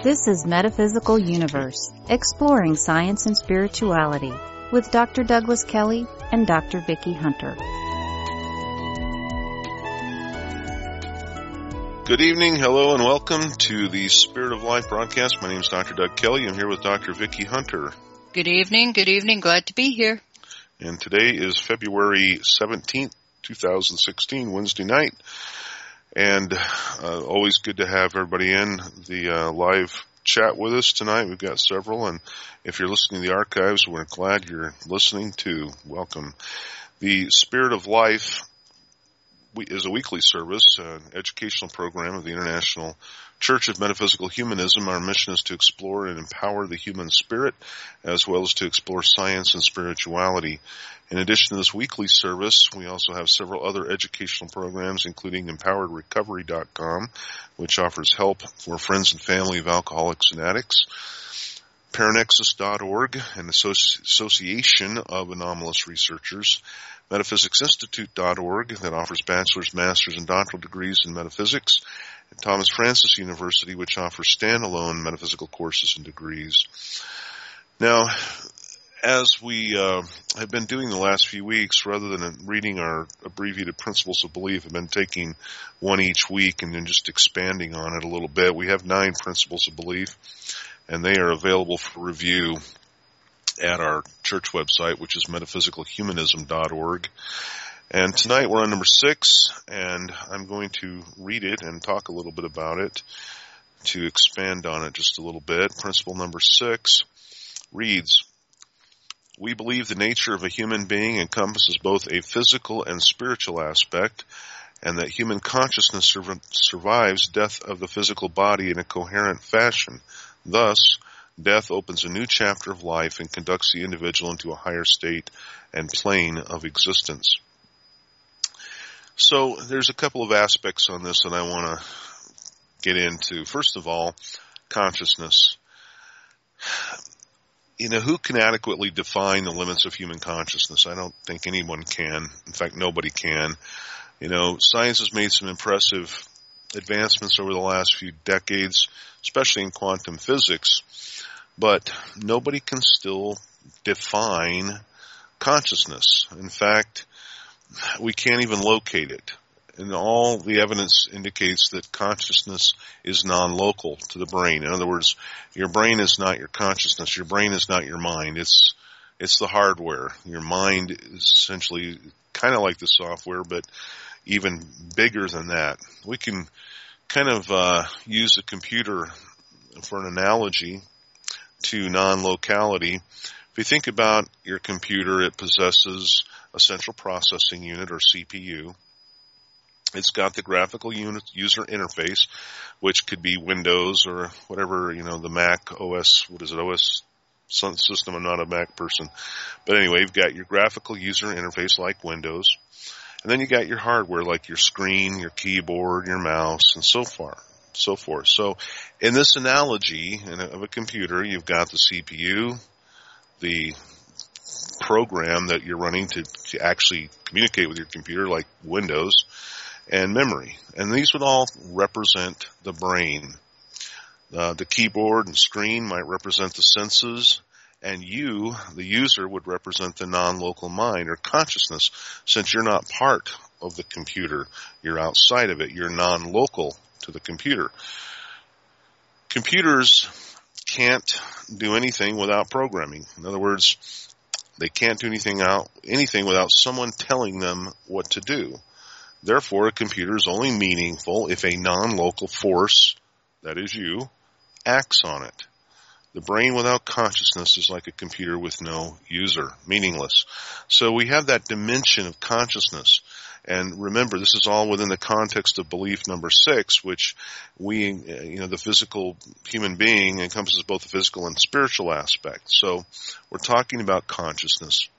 This is Metaphysical Universe, exploring science and spirituality, with Dr. Douglas Kelly and Dr. Vicki Hunter. Good evening, hello, and welcome to the Spirit of Life broadcast. My name is Dr. Doug Kelly. I'm here with Dr. Vicki Hunter. Good evening, glad to be here. And today is February 17th, 2016, Wednesday night. And always good to have everybody in the live chat with us tonight. We've got several, and if you're listening to the archives, we're glad you're listening too. Welcome. The Spirit of Life is a weekly service, an educational program of the International Church of Metaphysical Humanism. Our mission is to explore and empower the human spirit, as well as to explore science and spirituality. In addition to this weekly service, we also have several other educational programs, including EmpoweredRecovery.com, which offers help for friends and family of alcoholics and addicts, Paranexus.org, an association of anomalous researchers, MetaphysicSinstitute.org, that offers bachelor's, master's, and doctoral degrees in metaphysics, and Thomas Francis University, which offers standalone metaphysical courses and degrees. Now, as we have been doing the last few weeks, rather than reading our abbreviated principles of belief, I've been taking one each week and then just expanding on it a little bit. We have 9 principles of belief, and they are available for review at our church website, which is metaphysicalhumanism.org. And tonight we're on number 6, and I'm going to read it and talk a little bit about it to expand on it just a little bit. Principle number 6 reads, "We believe the nature of a human being encompasses both a physical and spiritual aspect, and that human consciousness survives death of the physical body in a coherent fashion. Thus, death opens a new chapter of life and conducts the individual into a higher state and plane of existence." So there's a couple of aspects on this that I want to get into. First of all, consciousness. Who can adequately define the limits of human consciousness? I don't think anyone can. In fact, nobody can. Science has made some impressive advancements over the last few decades, especially in quantum physics, but nobody can still define consciousness. In fact, we can't even locate it. And all the evidence indicates that consciousness is non-local to the brain. In other words, your brain is not your consciousness. Your brain is not your mind. It's the hardware. Your mind is essentially kind of like the software, but even bigger than that. We can kind of use a computer for an analogy to non-locality. If you think about your computer, it possesses a central processing unit, or CPU. It's got the graphical user interface, which could be Windows or whatever, the Mac OS, OS system. I'm not a Mac person. But anyway, you've got your graphical user interface like Windows. And then you got your hardware like your screen, your keyboard, your mouse, and so forth. So in this analogy of a computer, you've got the CPU, the program that you're running to actually communicate with your computer like Windows, and memory. And these would all represent the brain. The keyboard and screen might represent the senses, and you, the user, would represent the non-local mind or consciousness, since you're not part of the computer. You're outside of it. You're non-local to the computer. Computers can't do anything without programming. In other words, they can't do anything without someone telling them what to do. Therefore, a computer is only meaningful if a non-local force, that is you, acts on it. The brain without consciousness is like a computer with no user, meaningless. So we have that dimension of consciousness. And remember, this is all within the context of belief number 6, which the physical human being encompasses both the physical and spiritual aspect. So we're talking about consciousness.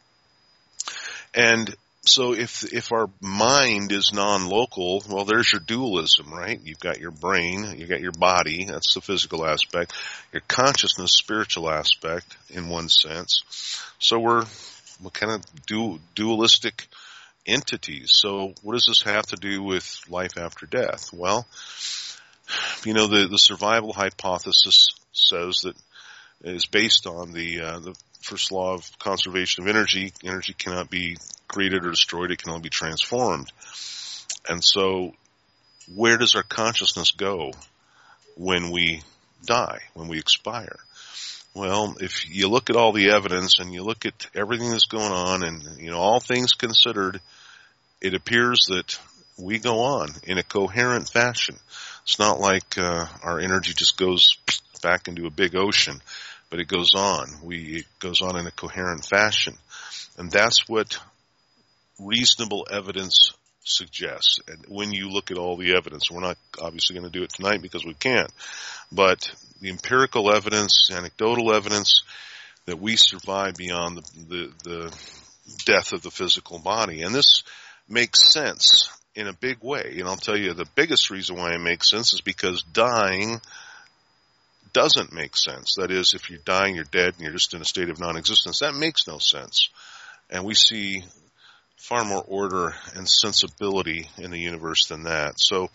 And so if our mind is non-local, well, there's your dualism, right? You've got your brain, you've got your body, that's the physical aspect, your consciousness, spiritual aspect in one sense. So we're kind of dualistic entities. So what does this have to do with life after death? Well, The survival hypothesis says that is based on the first law of conservation of energy. Energy cannot be created or destroyed. It can only be transformed. And so where does our consciousness go when we die, when we expire? Well, if you look at all the evidence and you look at everything that's going on and, all things considered, it appears that we go on in a coherent fashion. It's not like our energy just goes back into a big ocean, but it goes on. It goes on in a coherent fashion. And that's what reasonable evidence suggests. And when you look at all the evidence, we're not obviously going to do it tonight because we can't, but the empirical evidence, anecdotal evidence that we survive beyond the death of the physical body. And this makes sense in a big way. And I'll tell you the biggest reason why it makes sense is because dying doesn't make sense. That is, if you're dying, you're dead, and you're just in a state of non-existence. That makes no sense. And we see far more order and sensibility in the universe than that. So,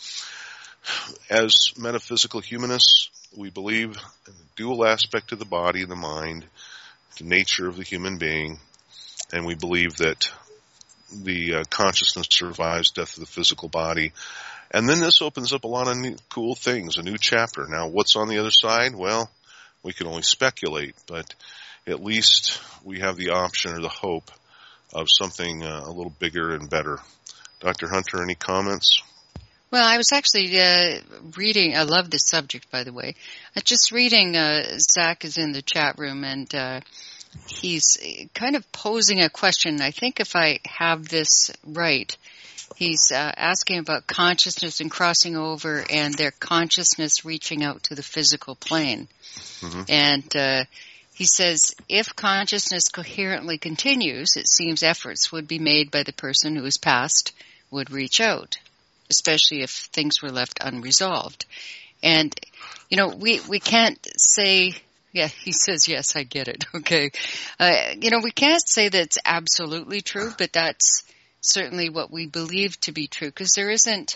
as metaphysical humanists, we believe in the dual aspect of the body and the mind, the nature of the human being, and we believe that the consciousness survives death of the physical body. And then this opens up a lot of new, cool things, a new chapter. Now, what's on the other side? Well, we can only speculate, but at least we have the option or the hope of something a little bigger and better. Dr. Hunter, any comments? Well, I was actually reading, I love this subject, by the way. I was just reading, Zach is in the chat room, and he's kind of posing a question. I think if I have this right, he's asking about consciousness and crossing over and their consciousness reaching out to the physical plane. Mm-hmm. And he says, if consciousness coherently continues, it seems efforts would be made by the person who is passed would reach out, especially if things were left unresolved. And, we can't say, yeah, he says, yes, I get it, okay. We can't say that it's absolutely true, but that's certainly what we believe to be true, because there isn't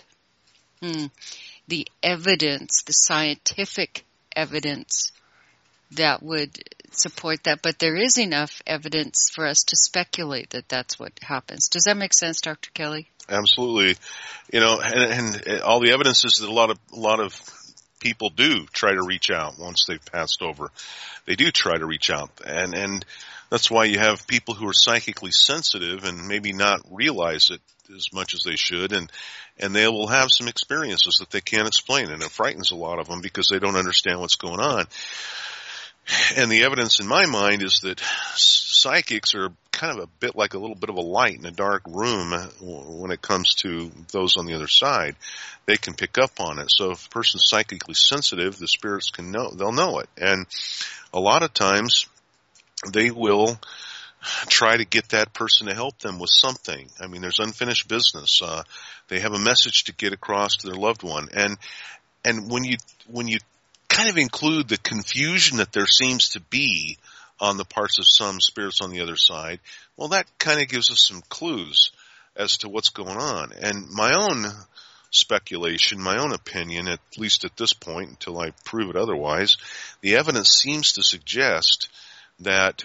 the evidence, the scientific evidence that would support that, but there is enough evidence for us to speculate that that's what happens. Does that make sense, Dr. Kelly? Absolutely. And all the evidence is that a lot of people do try to reach out once they've passed over. They do try to reach out, and that's why you have people who are psychically sensitive and maybe not realize it as much as they should, and they will have some experiences that they can't explain, and it frightens a lot of them because they don't understand what's going on. And the evidence in my mind is that psychics are kind of a bit like a little bit of a light in a dark room when it comes to those on the other side. They can pick up on it. So if a person's psychically sensitive, the spirits can know, they'll know it. And a lot of times they will try to get that person to help them with something. I mean, there's unfinished business. They have a message to get across to their loved one. And when you kind of include the confusion that there seems to be on the parts of some spirits on the other side, well, that kind of gives us some clues as to what's going on. And my own speculation, my own opinion, at least at this point, until I prove it otherwise, the evidence seems to suggest that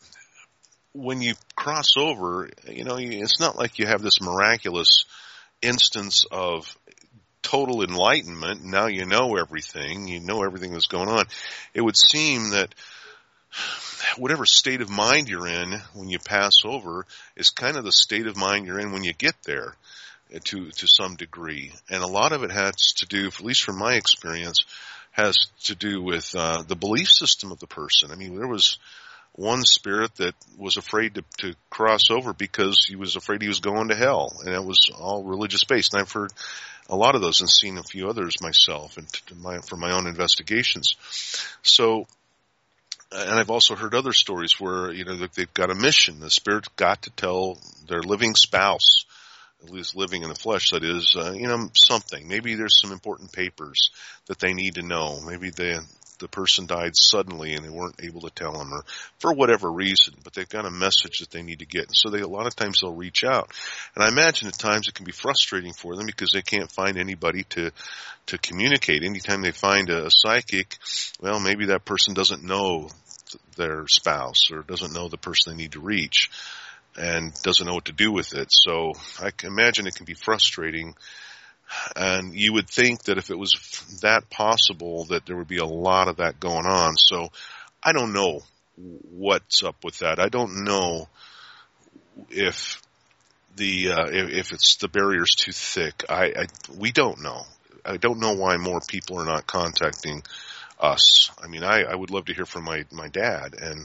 when you cross over, it's not like you have this miraculous instance of total enlightenment. Now you know everything that's going on. It would seem that whatever state of mind you're in when you pass over is kind of the state of mind you're in when you get there to some degree. And a lot of it has to do, at least from my experience, has to do with the belief system of the person. I mean, there was one spirit that was afraid to cross over because he was afraid he was going to hell, and it was all religious based. And I've heard a lot of those and seen a few others myself and from my own investigations. So, and I've also heard other stories where, they've got a mission. The spirit's got to tell their living spouse, at least living in the flesh, that is, something. Maybe there's some important papers that they need to know. Maybe the person died suddenly and they weren't able to tell them, or for whatever reason, but they've got a message that they need to get. And so a lot of times they'll reach out. And I imagine at times it can be frustrating for them because they can't find anybody to communicate. Anytime they find a psychic, well, maybe that person doesn't know their spouse or doesn't know the person they need to reach and doesn't know what to do with it. So I can imagine it can be frustrating. And you would think that if it was that possible that there would be a lot of that going on. So I don't know what's up with that. I don't know if it's the barrier's too thick. We don't know. I don't know why more people are not contacting us. I mean, I would love to hear from my dad, and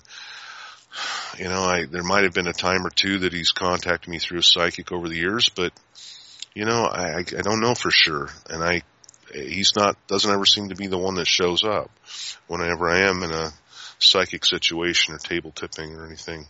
there might have been a time or two that he's contacted me through a psychic over the years, but I don't know for sure, and doesn't ever seem to be the one that shows up whenever I am in a psychic situation or table tipping or anything.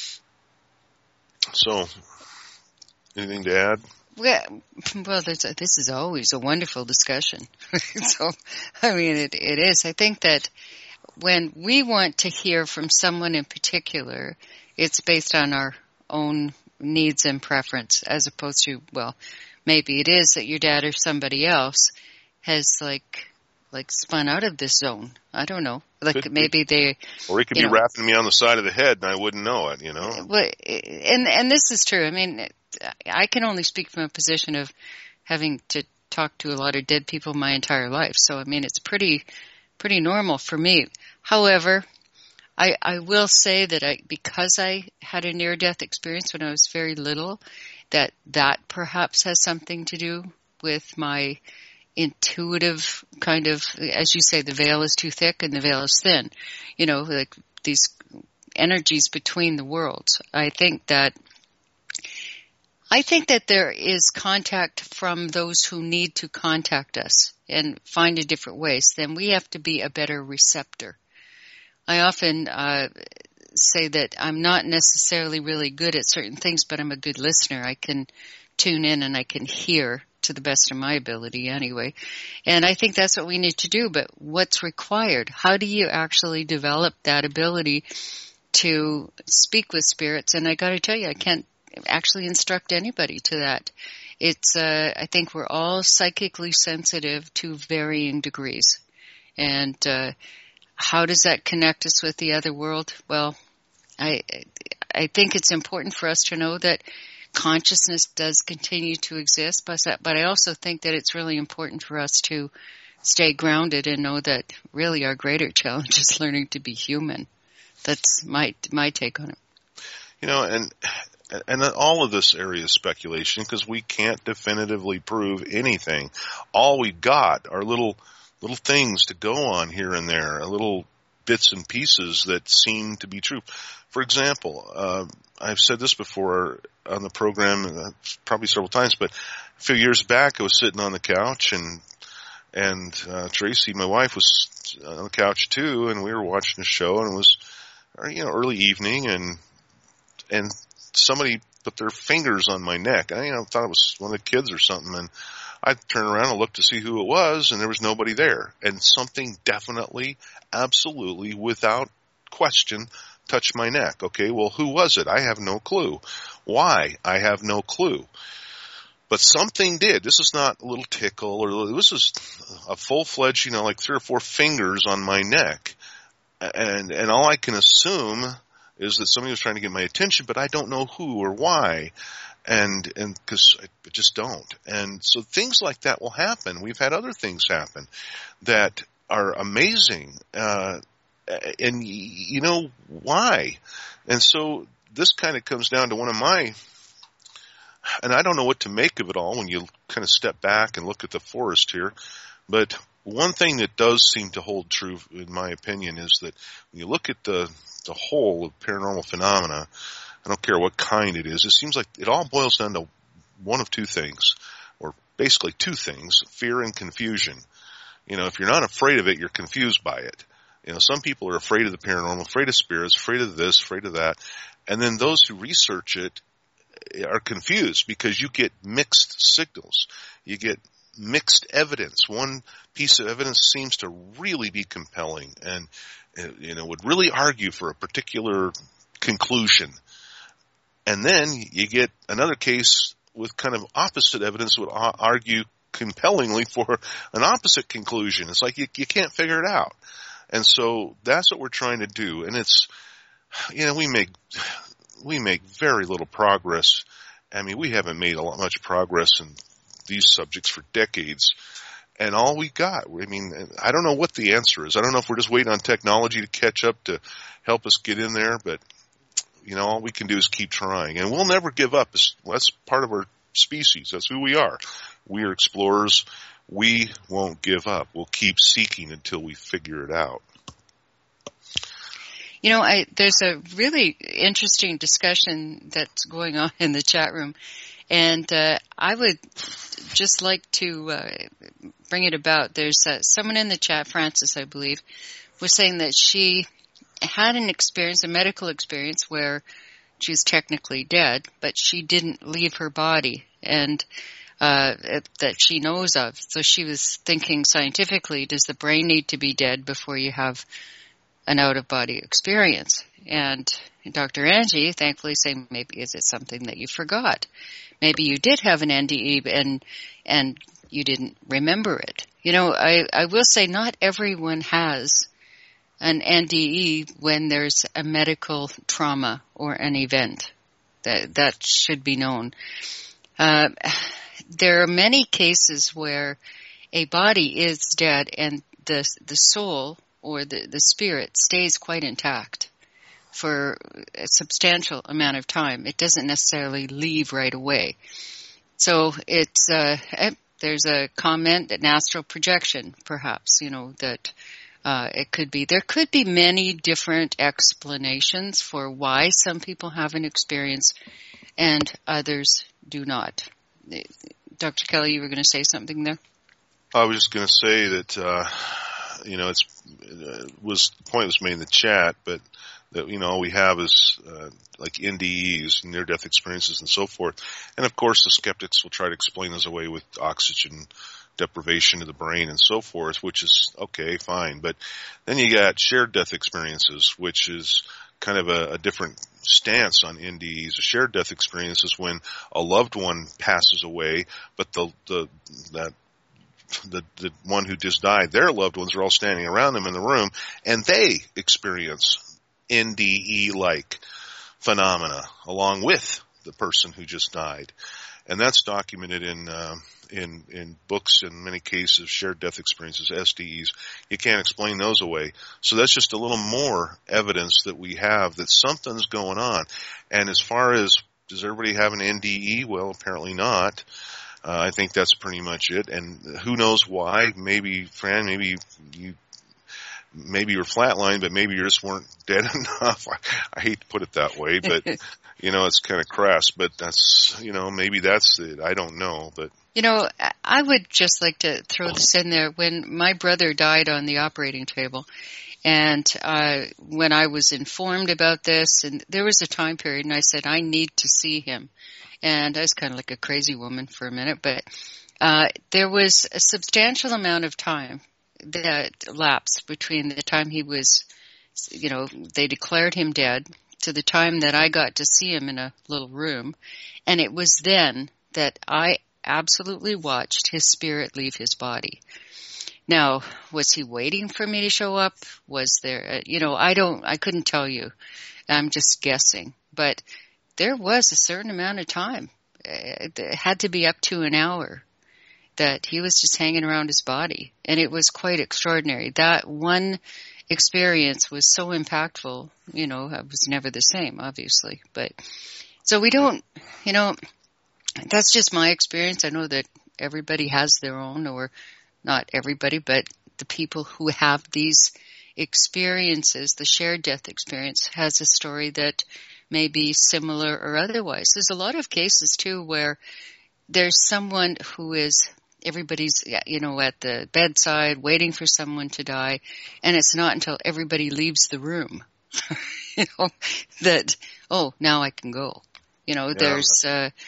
So, anything to add? Well, this is always a wonderful discussion. So, I mean, it is. I think that when we want to hear from someone in particular, it's based on our own needs and preference, as opposed to, well, maybe it is that your dad or somebody else has like spun out of this zone. I don't know. Like maybe they, or he could be rapping me on the side of the head and I wouldn't know it. Well, and this is true. I mean, I can only speak from a position of having to talk to a lot of dead people my entire life. So I mean, it's pretty normal for me. However, I will say that because I had a near-death experience when I was very little, that perhaps has something to do with my intuitive kind of, as you say, the veil is too thick and the veil is thin. Like these energies between the worlds. I think that there is contact from those who need to contact us and find a different ways. Then we have to be a better receptor. I often say that I'm not necessarily really good at certain things, but I'm a good listener. I can tune in and I can hear to the best of my ability anyway. And I think that's what we need to do. But what's required? How do you actually develop that ability to speak with spirits? And I got to tell you, I can't actually instruct anybody to that. It's, I think we're all psychically sensitive to varying degrees. And, how does that connect us with the other world? Well, I think it's important for us to know that consciousness does continue to exist, but I also think that it's really important for us to stay grounded and know that really our greater challenge is learning to be human. That's my take on it. And all of this area is speculation because we can't definitively prove anything. All we got are little things to go on here and there, little bits and pieces that seem to be true. For example, I've said this before on the program, probably several times, but a few years back I was sitting on the couch and Tracy, my wife, was on the couch too, and we were watching a show, and it was early evening, and somebody put their fingers on my neck. I thought it was one of the kids or something, and I turned around and looked to see who it was, and there was nobody there. And something definitely, absolutely, without question, touched my neck. Okay, well, who was it? I have no clue. Why? I have no clue. But something did. This is not a little tickle, or this is a full-fledged, like 3 or 4 fingers on my neck. And all I can assume is that somebody was trying to get my attention, but I don't know who or why. And because I just don't. And so things like that will happen. We've had other things happen that are amazing. And why? And so this kind of comes down to one of my, and I don't know what to make of it all when you kind of step back and look at the forest here. But one thing that does seem to hold true, in my opinion, is that when you look at the whole of paranormal phenomena, I don't care what kind it is. It seems like it all boils down to one of two things, or basically two things: fear and confusion. If you're not afraid of it, you're confused by it. Some people are afraid of the paranormal, afraid of spirits, afraid of this, afraid of that. And then those who research it are confused because you get mixed signals. You get mixed evidence. One piece of evidence seems to really be compelling and, would really argue for a particular conclusion. And then you get another case with kind of opposite evidence would argue compellingly for an opposite conclusion. It's like you can't figure it out. And so that's what we're trying to do. And it's, we make very little progress. I mean, we haven't made much progress in these subjects for decades. And all we got, I don't know what the answer is. I don't know if we're just waiting on technology to catch up to help us get in there, but, all we can do is keep trying. And we'll never give up. That's part of our species. That's who we are. We are explorers. We won't give up. We'll keep seeking until we figure it out. There's a really interesting discussion that's going on in the chat room, and I would just like to bring it about. There's someone in the chat, Frances, I believe, was saying that she had a medical experience where she was technically dead, but she didn't leave her body, and that she knows of. So she was thinking scientifically, does the brain need to be dead before you have an out-of-body experience? And Dr. Angie, thankfully, saying, maybe is it something that you forgot? Maybe you did have an NDE and you didn't remember it. I will say not everyone has an NDE when there's a medical trauma or an event. That should be known. There are many cases where a body is dead and the soul or the spirit stays quite intact for a substantial amount of time. It doesn't necessarily leave right away. So it's there's a comment, an astral projection, perhaps, that it could be. There could be many different explanations for why some people have an experience and others do not. Dr. Kelly, you were going to say something there? I was just going to say that, the point was made in the chat, but that, all we have is, like NDEs, near-death experiences and so forth. And of course the skeptics will try to explain those away with oxygen deprivation of the brain and so forth, which is okay, fine. But then you got shared death experiences, which is kind of a different stance on NDEs. A shared death experience is when a loved one passes away, but the one who just died, their loved ones are all standing around them in the room, and they experience NDE-like phenomena along with the person who just died. And that's documented in books, in many cases, shared death experiences, SDEs. You can't explain those away. So that's just a little more evidence that we have that something's going on. And as far as, does everybody have an NDE? Well, apparently not. I think that's pretty much it. And who knows why? Maybe, Fran, maybe you were flatlined, but maybe you just weren't dead enough. I hate to put it that way, but, it's kind of crass. But that's, maybe that's it. I don't know. But I would just like to throw this in there. When my brother died on the operating table, and when I was informed about this, and there was a time period, and I said, I need to see him. And I was kind of like a crazy woman for a minute, but there was a substantial amount of time that lapsed between the time he was, they declared him dead to the time that I got to see him in a little room. And it was then that I absolutely watched his spirit leave his body. Now, was he waiting for me to show up? Was there, I couldn't tell you. I'm just guessing. But there was a certain amount of time. It had to be up to an hour that he was just hanging around his body. And it was quite extraordinary. That one experience was so impactful, I was never the same, obviously. But so we don't, that's just my experience. I know that everybody has their own, or not everybody, but the people who have these experiences, the shared death experience, has a story that may be similar or otherwise. There's a lot of cases, too, where there's someone who is, everybody's, at the bedside waiting for someone to die, and it's not until everybody leaves the room, that, oh, now I can go. There's,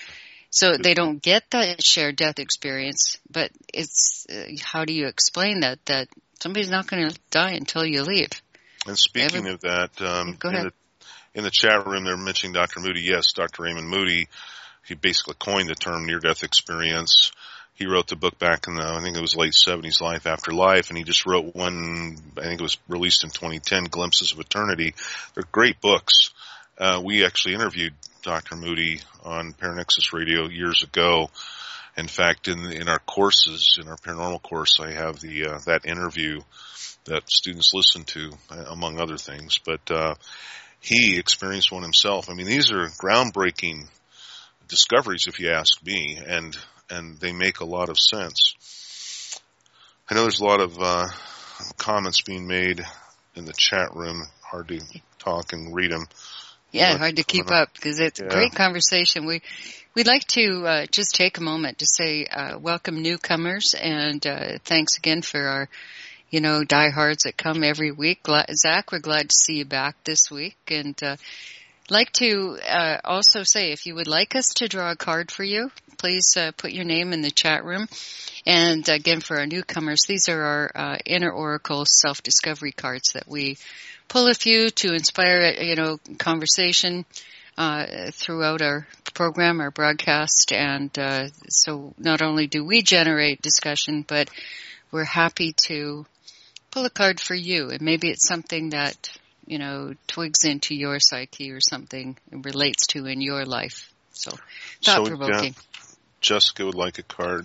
So they don't get that shared death experience, but it's how do you explain that somebody's not going to die until you leave? And speaking of that, go ahead. In the chat room, they're mentioning Dr. Moody. Yes, Dr. Raymond Moody, he basically coined the term near-death experience. He wrote the book back in I think it was late 70s, Life After Life, and he just wrote one, I think it was released in 2010, Glimpses of Eternity. They're great books. We actually interviewed Dr. Moody on Paranexus Radio years ago. In fact, in our courses, in our paranormal course, I have that interview that students listen to, among other things. But he experienced one himself. I mean, these are groundbreaking discoveries, if you ask me, and they make a lot of sense. I know there's a lot of comments being made in the chat room. Hard to talk and read them. Yeah, hard to keep up because it's a great conversation. We'd like to just take a moment to say welcome newcomers, and thanks again for our diehards that come every week. Zach, we're glad to see you back this week. And like to also say, if you would like us to draw a card for you, please put your name in the chat room. And again, for our newcomers, these are our Inner Oracle self-discovery cards that we pull a few to inspire, conversation throughout our program, our broadcast. And so not only do we generate discussion, but we're happy to pull a card for you, and maybe it's something that, twigs into your psyche or something and relates to in your life. So, thought-provoking. Jessica would like a card.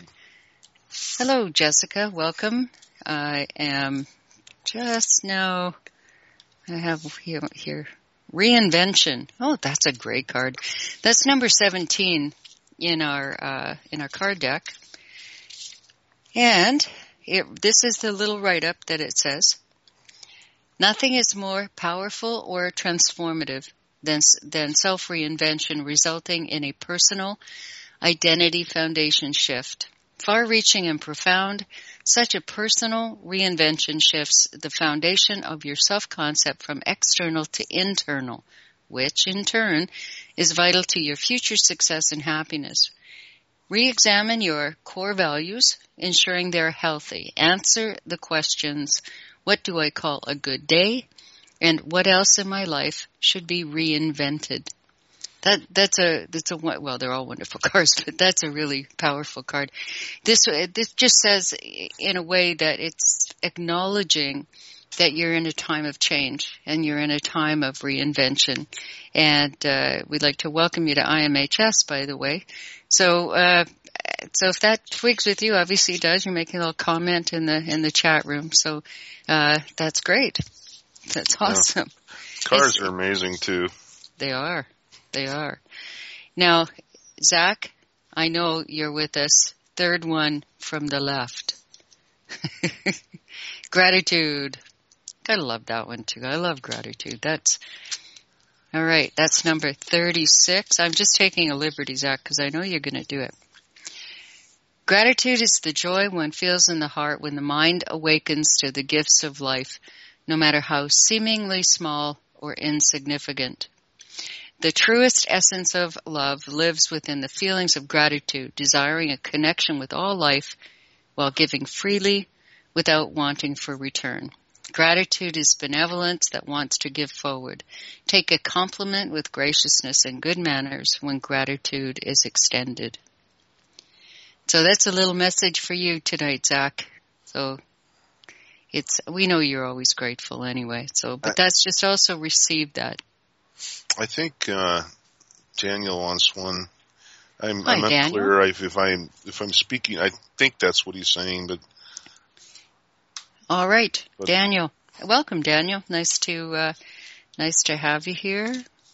Hello, Jessica. Welcome. I am just now, I have here, Reinvention. Oh, that's a great card. That's number 17 in our card deck. And this is the little write-up that it says, nothing is more powerful or transformative than self-reinvention resulting in a personal identity foundation shift. Far-reaching and profound, such a personal reinvention shifts the foundation of your self-concept from external to internal, which in turn is vital to your future success and happiness. Re-examine your core values, ensuring they're healthy. Answer the questions, what do I call a good day? And what else in my life should be reinvented? Well, they're all wonderful cards, but that's a really powerful card. This just says in a way that it's acknowledging that you're in a time of change and you're in a time of reinvention. And we'd like to welcome you to IMHS, by the way. So if that twigs with you, obviously it does. You're making a little comment in the chat room. So that's great. That's awesome. Yeah. Cards are amazing too. They are. Now, Zach, I know you're with us. Third one from the left. Gratitude. Gotta love that one too. I love gratitude. That's all right. That's number 36. I'm just taking a liberty, Zach, because I know you're going to do it. Gratitude is the joy one feels in the heart when the mind awakens to the gifts of life, no matter how seemingly small or insignificant. The truest essence of love lives within the feelings of gratitude, desiring a connection with all life while giving freely without wanting for return. Gratitude is benevolence that wants to give forward. Take a compliment with graciousness and good manners when gratitude is extended. So that's a little message for you tonight, Zach. So we know you're always grateful anyway. But that's just also receive that. I think Daniel wants one. I'm Daniel. unclear if I'm speaking. I think that's what he's saying, but. All right, Daniel. Welcome, Daniel. Nice to have you here.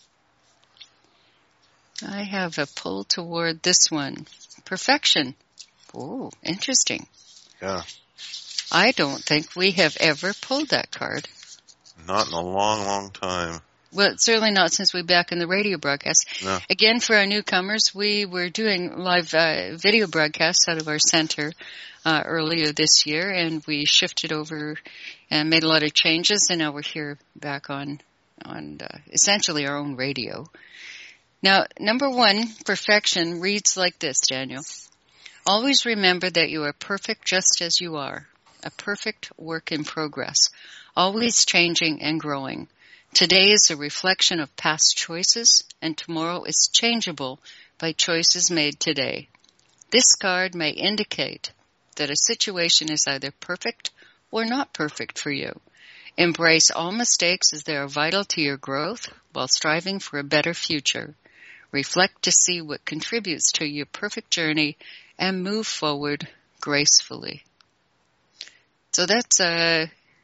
I have a pull toward this one. Perfection. Oh, interesting. Yeah. I don't think we have ever pulled that card. Not in a long, long time. Well, certainly not since we're back in the radio broadcast. No. Again, for our newcomers, we were doing live video broadcasts out of our center earlier this year, and we shifted over and made a lot of changes, and now we're here back on essentially our own radio. Now, number 1, perfection reads like this, Daniel. Always remember that you are perfect just as you are, a perfect work in progress, always changing and growing. Today is a reflection of past choices, and tomorrow is changeable by choices made today. This card may indicate that a situation is either perfect or not perfect for you. Embrace all mistakes as they are vital to your growth while striving for a better future. Reflect to see what contributes to your perfect journey and move forward gracefully. So I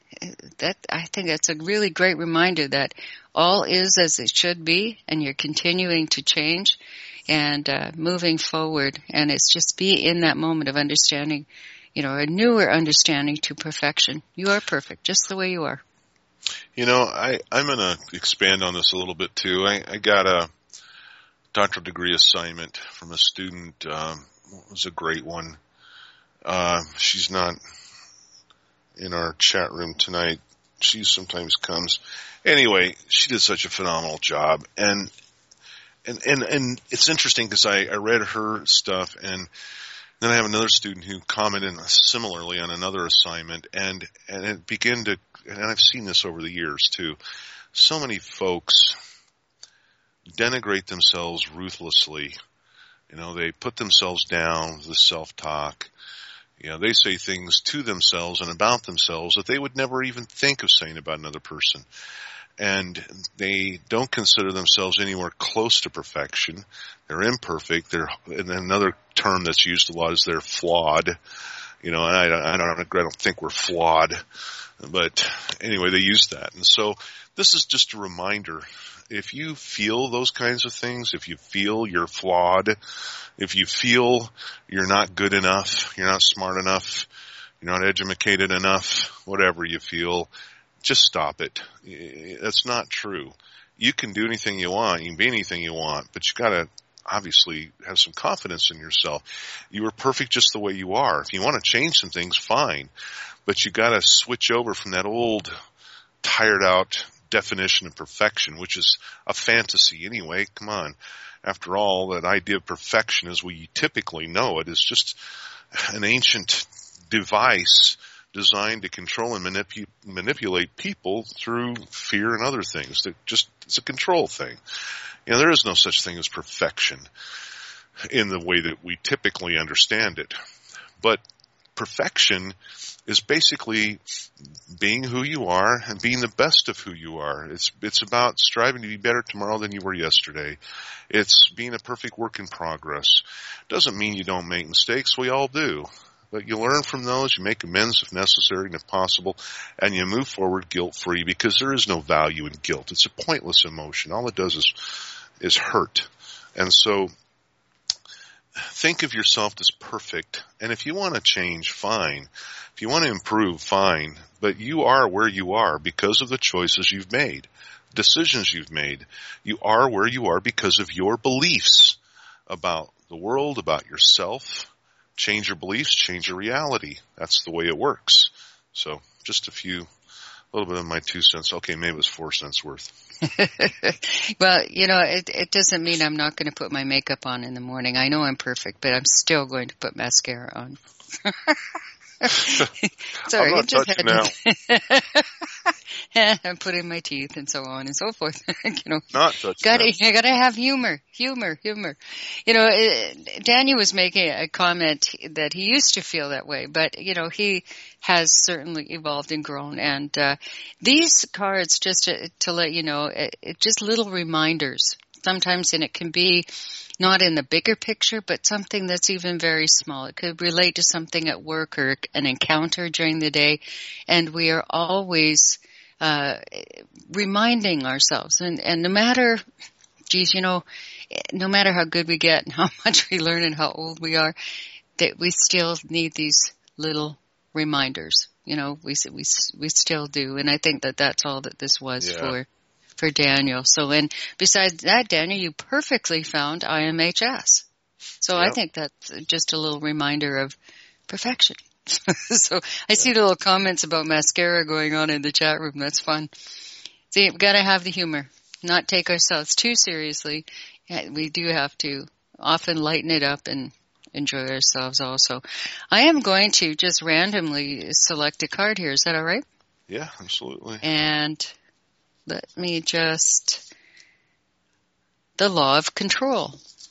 think that's a really great reminder that all is as it should be, and you're continuing to change and moving forward. And it's just be in that moment of understanding, a newer understanding to perfection. You are perfect just the way you are. I'm going to expand on this a little bit too. I got a doctoral degree assignment from a student. It was a great one. She's not in our chat room tonight. She sometimes comes. Anyway, she did such a phenomenal job. And it's interesting because I read her stuff, and then I have another student who commented similarly on another assignment, and it began to, and I've seen this over the years too, so many folks denigrate themselves ruthlessly. They put themselves down with self-talk. They say things to themselves and about themselves that they would never even think of saying about another person. And they don't consider themselves anywhere close to perfection. They're imperfect. And then another term that's used a lot is they're flawed. And I don't think we're flawed. But anyway, they use that. And so this is just a reminder. If you feel those kinds of things, if you feel you're flawed, if you feel you're not good enough, you're not smart enough, you're not educated enough, whatever you feel, just stop it. That's not true. You can do anything you want, you can be anything you want, but you gotta obviously have some confidence in yourself. You are perfect just the way you are. If you want to change some things, fine, but you gotta switch over from that old, tired out definition of perfection, which is a fantasy anyway. Come on. After all, that idea of perfection as we typically know it is just an ancient device designed to control and manipulate people through fear and other things. It's a control thing. There is no such thing as perfection in the way that we typically understand it. But perfection is basically being who you are and being the best of who you are. It's about striving to be better tomorrow than you were yesterday. It's being a perfect work in progress. Doesn't mean you don't make mistakes. We all do. But you learn from those, you make amends if necessary and if possible, and you move forward guilt-free, because there is no value in guilt. It's a pointless emotion. All it does is hurt. And so think of yourself as perfect, and if you want to change, fine. If you want to improve, fine. But you are where you are because of the choices you've made, decisions you've made. You are where you are because of your beliefs about the world, about yourself. Change your beliefs, change your reality. That's the way it works. So just a little bit of my 2 cents. Okay, maybe it was 4 cents worth. Well, it doesn't mean I'm not going to put my makeup on in the morning. I know I'm perfect, but I'm still going to put mascara on. Sorry, I'm not touching now. I'm putting my teeth and so on and so forth. Not touching. You gotta have humor. Daniel was making a comment that he used to feel that way, but he has certainly evolved and grown. And these cards, just to let you know, just little reminders. Sometimes, and it can be not in the bigger picture, but something that's even very small. It could relate to something at work or an encounter during the day, and we are always reminding ourselves. And no matter, no matter how good we get and how much we learn and how old we are, that we still need these little reminders. We still do, and I think that that's all that this was for Daniel. So, and besides that, Daniel, you perfectly found IMHS. So I think that's just a little reminder of perfection. So I see the little comments about mascara going on in the chat room. That's fun. See, we've got to have the humor, not take ourselves too seriously, we do have to often lighten it up and enjoy ourselves also. I am going to just randomly select a card here. Is that all right? Yeah, absolutely. And let me just... The law of control.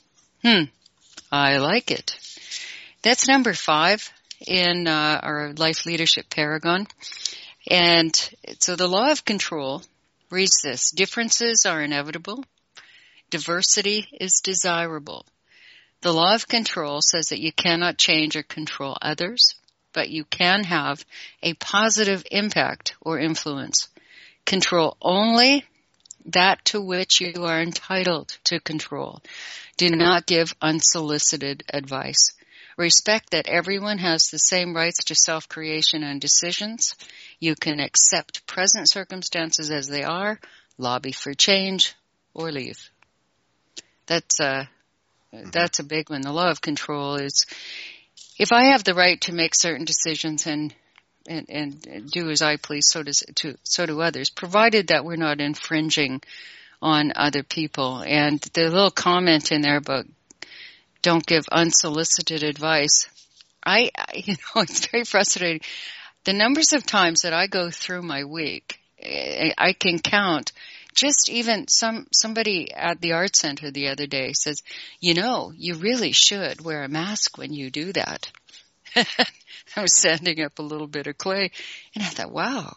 I like it. That's number 5 in our life leadership paragon. And so the law of control reads this: differences are inevitable. Diversity is desirable. The law of control says that you cannot change or control others, but you can have a positive impact or influence. Control only that to which you are entitled to control. Do not give unsolicited advice. Respect that everyone has the same rights to self-creation and decisions. You can accept present circumstances as they are, lobby for change, or leave. That's a big one. The law of control is, if I have the right to make certain decisions and do as I please, so do others, provided that we're not infringing on other people. And the little comment in there about don't give unsolicited advice, it's very frustrating. The numbers of times that I go through my week, I can count. Just even somebody at the art center the other day says, you really should wear a mask when you do that. I was sanding up a little bit of clay, and I thought, wow,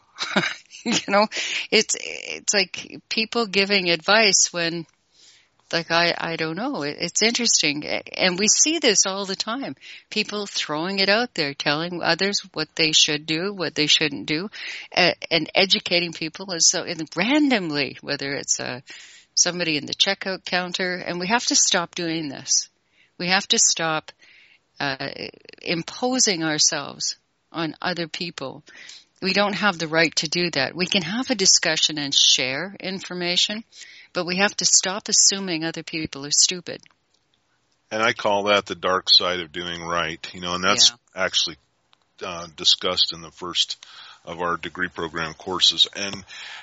it's like people giving advice when, like, I don't know. It's interesting. And we see this all the time. People throwing it out there, telling others what they should do, what they shouldn't do, and educating people randomly, whether it's somebody in the checkout counter. And we have to stop doing this. We have to stop imposing ourselves on other people. We don't have the right to do that. We can have a discussion and share information, but we have to stop assuming other people are stupid. And I call that the dark side of doing right, and that's actually discussed in the first of our degree program courses. And,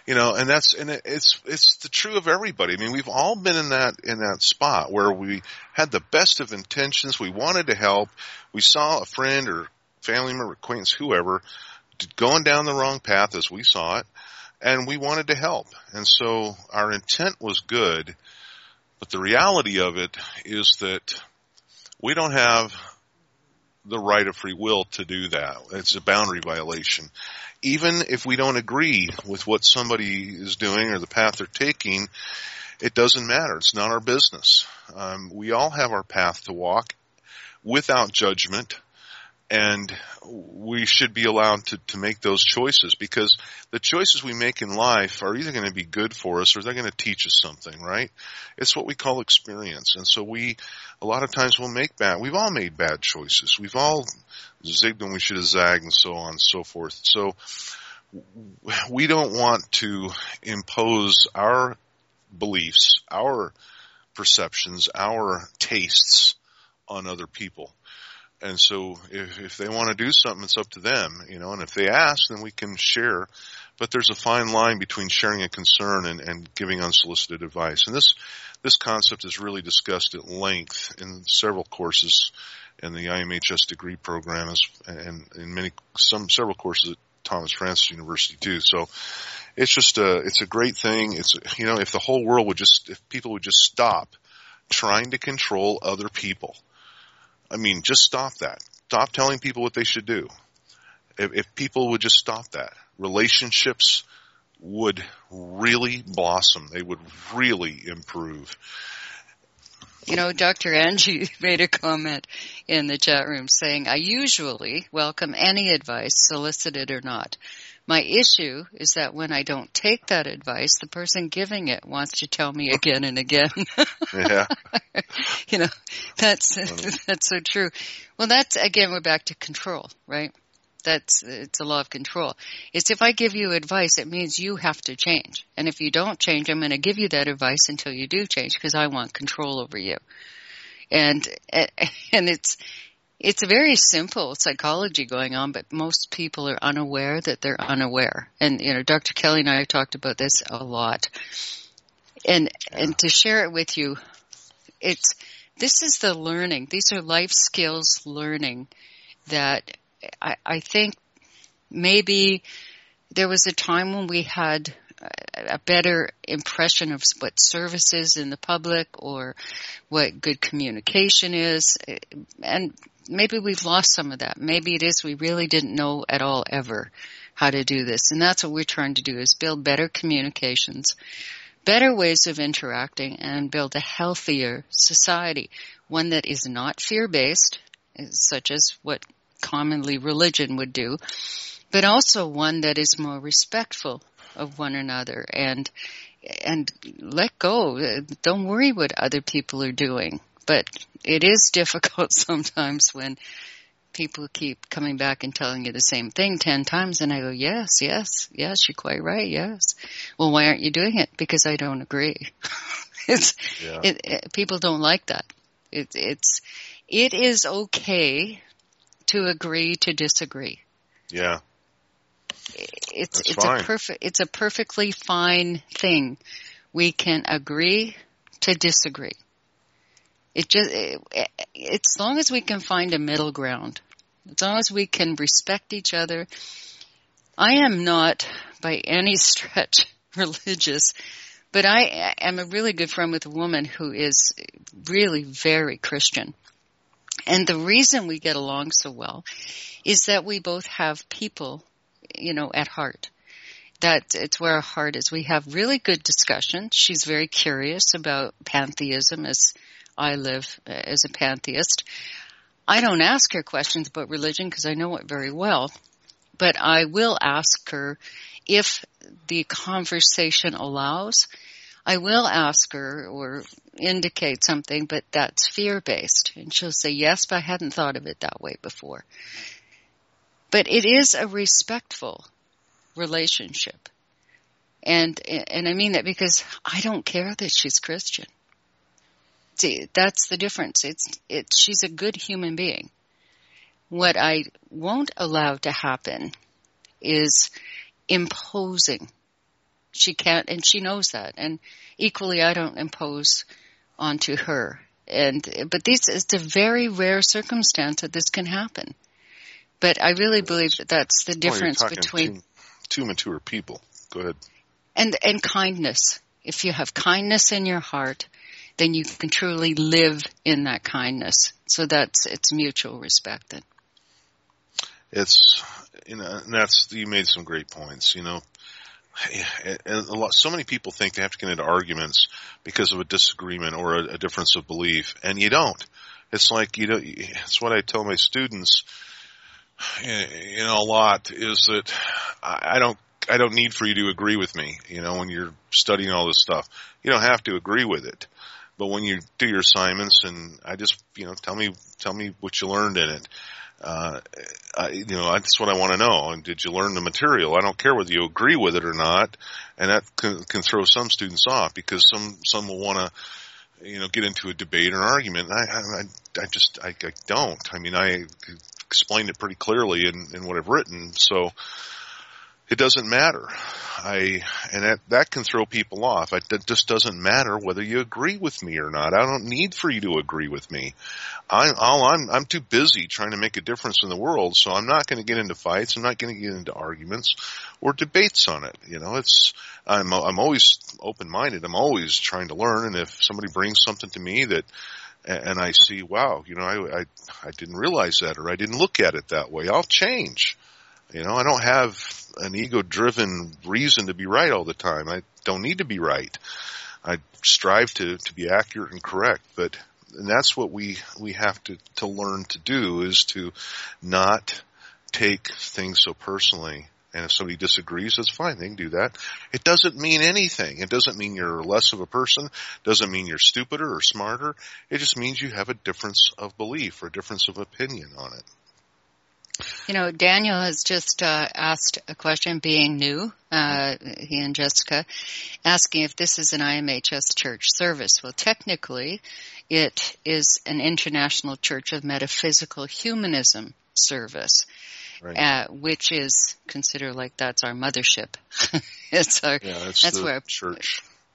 it's the true of everybody. I mean, we've all been in that spot where we had the best of intentions. We wanted to help. We saw a friend or family member, acquaintance, whoever, going down the wrong path as we saw it, and we wanted to help. And so our intent was good, but the reality of it is that we don't have the right of free will to do that. It's a boundary violation. Even if we don't agree with what somebody is doing or the path they're taking, it doesn't matter. It's not our business. We all have our path to walk without judgment, and we should be allowed to make those choices, because the choices we make in life are either going to be good for us or they're going to teach us something, right? It's what we call experience. And so a lot of times we've all made bad choices. We've all zigged when we should have zagged, and so on and so forth. So we don't want to impose our beliefs, our perceptions, our tastes on other people. And so if they want to do something, it's up to them, and if they ask, then we can share. But there's a fine line between sharing a concern and giving unsolicited advice. And this concept is really discussed at length in several courses in the IMHS degree program, and in several courses at Thomas Francis University too. So it's a great thing. It's, if the whole world if people would just stop trying to control other people. I mean, just stop that. Stop telling people what they should do. If people would just stop that, relationships would really blossom. They would really improve. Dr. Angie made a comment in the chat room saying, I usually welcome any advice, solicited or not. My issue is that when I don't take that advice, the person giving it wants to tell me again and again. Yeah. That's so true. Well, we're back to control, right? It's a law of control. It's if I give you advice, it means you have to change. And if you don't change, I'm going to give you that advice until you do change, because I want control over you. And it's a very simple psychology going on, but most people are unaware that they're unaware. And, Dr. Kelly and I talked about this a lot. And to share it with you, this is the learning. These are life skills learning that I think maybe there was a time when we had a better impression of what service is in the public or what good communication is. And maybe we've lost some of that. Maybe it is we really didn't know at all ever how to do this. And that's what we're trying to do, is build better communications, better ways of interacting, and build a healthier society, one that is not fear-based, such as what commonly religion would do, but also one that is more respectful of one another and let go. Don't worry what other people are doing. But it is difficult sometimes when people keep coming back and telling you the same thing 10 times, and I go, yes, you're quite right, yes. Well, why aren't you doing it? Because I don't agree. People don't like that. It is okay to agree to disagree. Yeah. It's a perfectly fine thing. We can agree to disagree. As long as we can find a middle ground, as long as we can respect each other. I am not by any stretch religious, but I am a really good friend with a woman who is really very Christian. And the reason we get along so well is that we both have people, at heart. That it's where our heart is. We have really good discussion. She's very curious about pantheism, as I live as a pantheist. I don't ask her questions about religion because I know it very well, but I will ask her if the conversation allows. I will ask her or indicate something, but that's fear-based. And she'll say, yes, but I hadn't thought of it that way before. But it is a respectful relationship. And I mean that because I don't care that she's Christian. See, that's the difference. She's a good human being. What I won't allow to happen is imposing. She can't, and she knows that. And equally, I don't impose onto her. But it's a very rare circumstance that this can happen. But I really believe that that's the difference between two mature people. Go ahead. And kindness. If you have kindness in your heart, then you can truly live in that kindness. So it's mutual respect then. It's, and you made some great points, And so many people think they have to get into arguments because of a disagreement or a difference of belief, and you don't. It's like, it's what I tell my students, a lot, is that I don't need for you to agree with me, when you're studying all this stuff. You don't have to agree with it. But when you do your assignments, and I just, tell me what you learned in it. That's what I want to know. And did you learn the material? I don't care whether you agree with it or not. And that can throw some students off because some will want to, get into a debate or an argument. I don't. I mean, I explained it pretty clearly in what I've written. So it doesn't matter. That can throw people off. It just doesn't matter whether you agree with me or not. I don't need for you to agree with me. I'm too busy trying to make a difference in the world, so I'm not going to get into fights. I'm not going to get into arguments or debates on it. I'm always open-minded. I'm always trying to learn, and if somebody brings something to me and I see, wow, I didn't realize that, or I didn't look at it that way, I'll change. I don't have an ego-driven reason to be right all the time. I don't need to be right. I strive to be accurate and correct, and that's what we have to learn to do, is to not take things so personally. And if somebody disagrees, that's fine. They can do that. It doesn't mean anything. It doesn't mean you're less of a person. It doesn't mean you're stupider or smarter. It just means you have a difference of belief or a difference of opinion on it. Daniel has just asked a question, being new, he and Jessica, asking if this is an IMHS church service. Well, technically, it is an International Church of Metaphysical Humanism service, right. Which is considered like that's our mothership. That's the where church.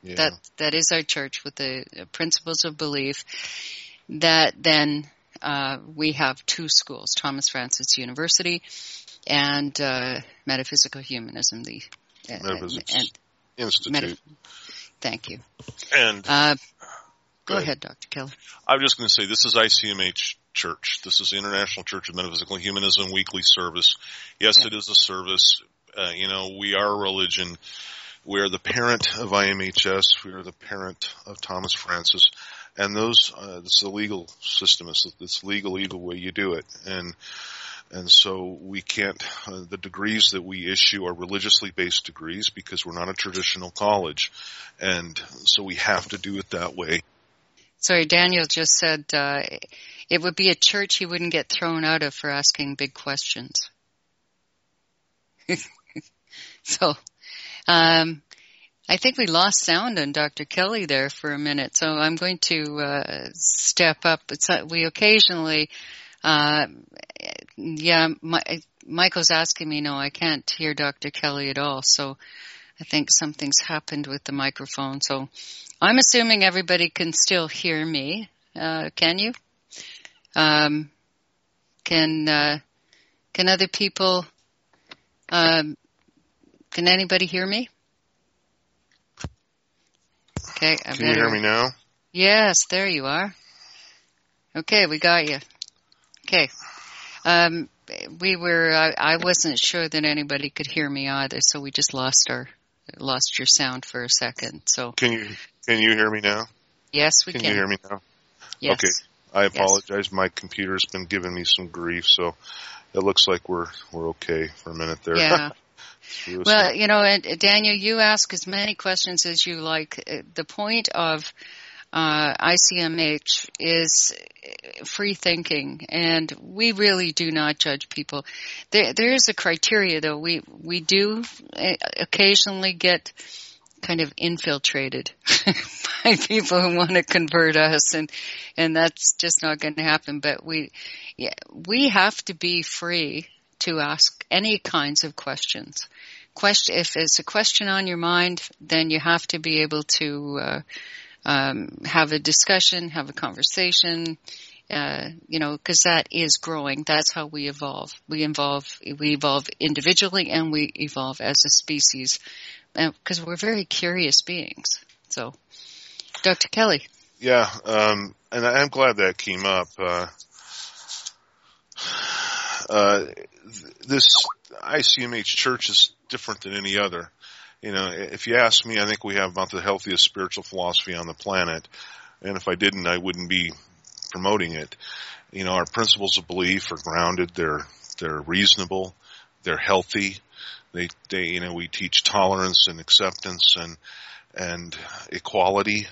Yeah. That is our church with the principles of belief. That then we have two schools, Thomas Francis University and Metaphysical Humanism, the Metaphysics Institute. Thank you. And go ahead, Dr. Kelly. I was just going to say, this is ICMH Church. This is the International Church of Metaphysical Humanism weekly service. Yes, it is a service. We are a religion. We are the parent of IMHS. We are the parent of Thomas Francis. And it's a legal system. It's legally the way you do it. And so we can't, the degrees that we issue are religiously based degrees because we're not a traditional college. And so we have to do it that way. Sorry, Daniel just said it would be a church he wouldn't get thrown out of for asking big questions. So, I think we lost sound on Dr. Kelly there for a minute, so I'm going to step up. We occasionally, Michael's asking me, no, I can't hear Dr. Kelly at all, so I think something's happened with the microphone. So I'm assuming everybody can still hear me. Can you? Can other people, can anybody hear me? Okay. Can you hear me now? Yes, there you are. Okay, we got you. Okay. I wasn't sure that anybody could hear me either, so we just lost your sound for a second. So Can you hear me now? Yes, we can. Can you hear me now? Yes. Okay. I apologize. Yes. My computer's been giving me some grief, so it looks like we're okay for a minute there. Yeah. Well, and Daniel, you ask as many questions as you like. The point of ICMH is free thinking, and we really do not judge people. There is a criteria, though. We do occasionally get kind of infiltrated by people who want to convert us, and that's just not going to happen. But we have to be free to ask any kinds of questions. If there's a question on your mind, then you have to be able to have a discussion, have a conversation, because that is growing. That's how we evolve. We evolve individually, and we evolve as a species, because we're very curious beings. So, Dr. Kelly. Yeah, and I'm glad that came up. This ICMH church is different than any other. If you ask me, I think we have about the healthiest spiritual philosophy on the planet. And if I didn't, I wouldn't be promoting it. Our principles of belief are grounded. They're reasonable. They're healthy. We teach tolerance and acceptance and equality.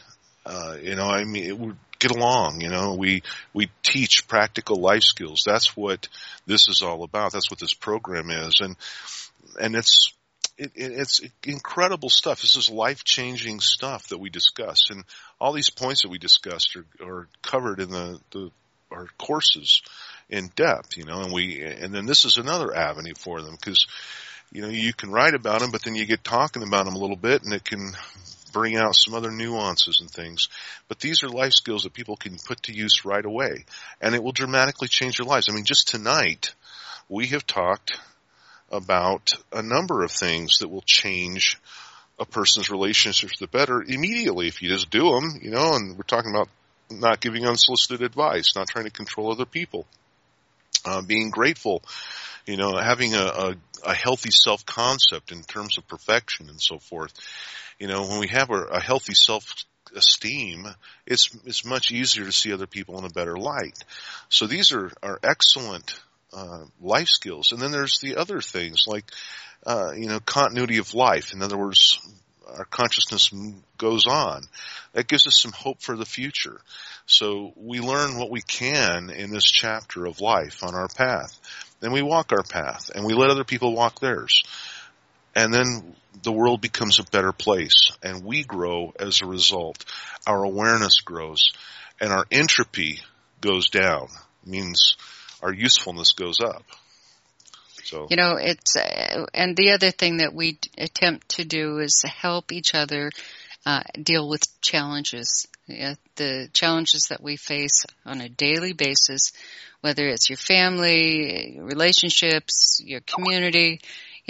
We get along. We teach practical life skills. That's what this is all about. That's what this program is. And it's incredible stuff. This is life-changing stuff that we discuss. And all these points that we discussed are covered in our courses in depth, and then this is another avenue for them because, you can write about them, but then you get talking about them a little bit and it can bring out some other nuances and things. But these are life skills that people can put to use right away, and it will dramatically change their lives. I mean, just tonight we have talked about a number of things that will change a person's relationships for the better immediately if you just do them, and we're talking about not giving unsolicited advice, not trying to control other people, being grateful, having a healthy self-concept in terms of perfection and so forth. When we have a healthy self-esteem, it's much easier to see other people in a better light. So these are excellent life skills. And then there's the other things like, continuity of life. In other words, our consciousness goes on. That gives us some hope for the future. So we learn what we can in this chapter of life on our path. Then we walk our path, and we let other people walk theirs. And then the world becomes a better place, and we grow as a result. Our awareness grows, and our entropy goes down. It means our usefulness goes up. So, it's and the other thing that we attempt to do is help each other deal with challenges, the challenges that we face on a daily basis, whether it's your family, your relationships, your community.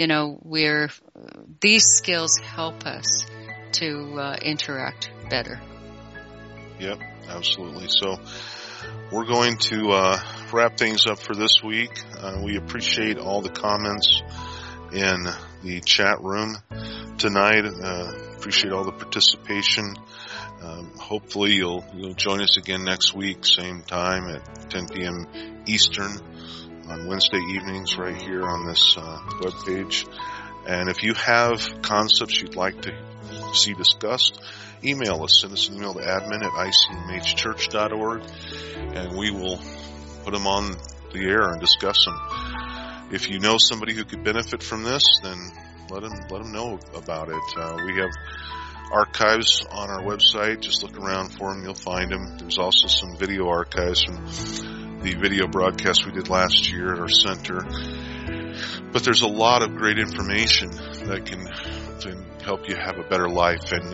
These skills help us to interact better. Yep, absolutely. So we're going to wrap things up for this week. We appreciate all the comments in the chat room tonight. Appreciate all the participation. Hopefully you'll join us again next week, same time at 10 p.m. Eastern on Wednesday evenings right here on this webpage. And if you have concepts you'd like to see discussed, email us. Send us an email to admin@icmhchurch.org, and we will put them on the air and discuss them. If you know somebody who could benefit from this, then let them know about it. We have archives on our website. Just look around for them. You'll find them. There's also some video archives from the video broadcast we did last year at our center. But there's a lot of great information that can help you have a better life and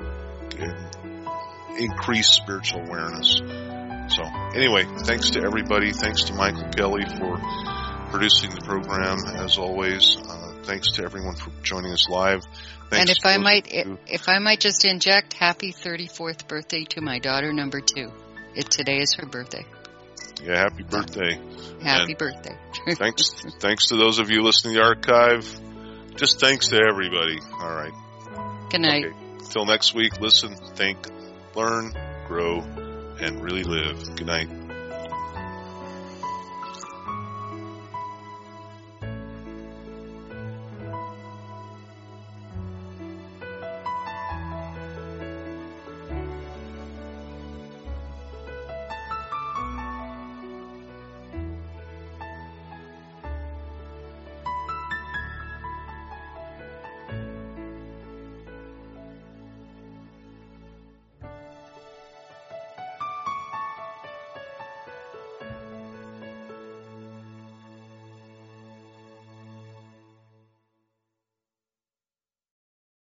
increase spiritual awareness. So anyway, thanks to everybody. Thanks to Michael Kelly for producing the program, as always. Thanks to everyone for joining us live. Thanks. And if I might just inject, happy 34th birthday to my daughter, number 2. Today is her birthday. Yeah, happy birthday. Happy birthday. Thanks to those of you listening to the archive. Just thanks to everybody. All right. Good night. Okay. Until next week, listen, think, learn, grow, and really live. Good night.